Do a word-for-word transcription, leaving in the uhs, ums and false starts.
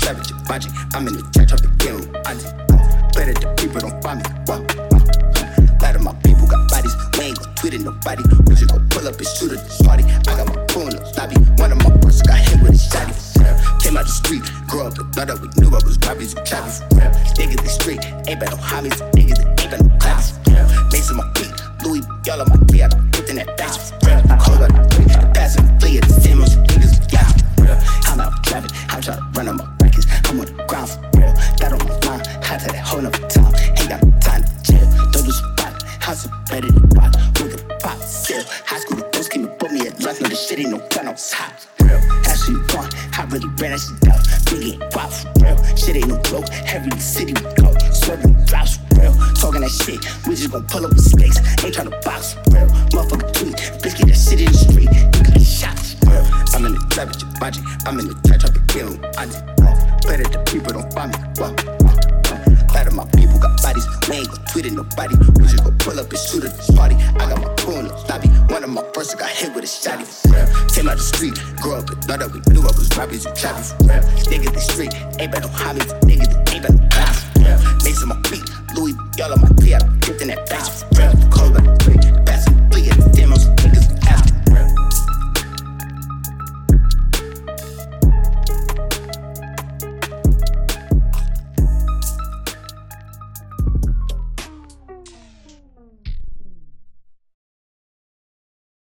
trap with your body. I'm in the chat, trying to get with Auntie. Better the people don't find me. Wow. A lot of my people got bodies. We ain't gon' tweet it nobody. We just gon' pull up and shoot at the party. I got my crew in the lobby. One of my bros got hit with a shotty. Came out the street, grew up and thought that we knew I was robbies and trappers. Niggas the street, ain't been no homies. Niggas ain't been no claps. Lace on my feet, Louis, y'all on my feet. I got put in that bass. Cold out the three, the pass and flee at the same as niggas. Yeah, I'm out traffic, I'm trying to run on my brackets. I'm on the ground for real. Got on my mind, had to that whole nother time. Ain't got no time to chill. Don't do spot, house is better than pop. With the pop still. High school, the ghost came and put me at lunch. No, this shit ain't no gun, no top. That's what you want, I really ran that shit down. Biggie ain't wild for real. Shit ain't no joke, every city we go. Swerving drops for real. Talking that shit, we just gon' pull up with stakes. Ain't tryna box for real. Motherfucker tweet, bitch get that shit in the street. You got shot for real. I'm in the trap with your body. I'm in the trap, trying to kill him. I just better the people don't find me. Whoa, whoa. A lot of my people got bodies. We ain't gon' tweet it nobody. We just gon' pull up and shoot at the party. I got my crew in the lobby. One of my bros got hit with a shotty for real. Came out the street, grew up and thought that we knew I was robbies and trappers for real. Niggas the street, ain't been no homies. Niggas ain't been no claps for real. Lace on my feet, Louis, y'all on my feet. I got in that bass for real. Cold out the three.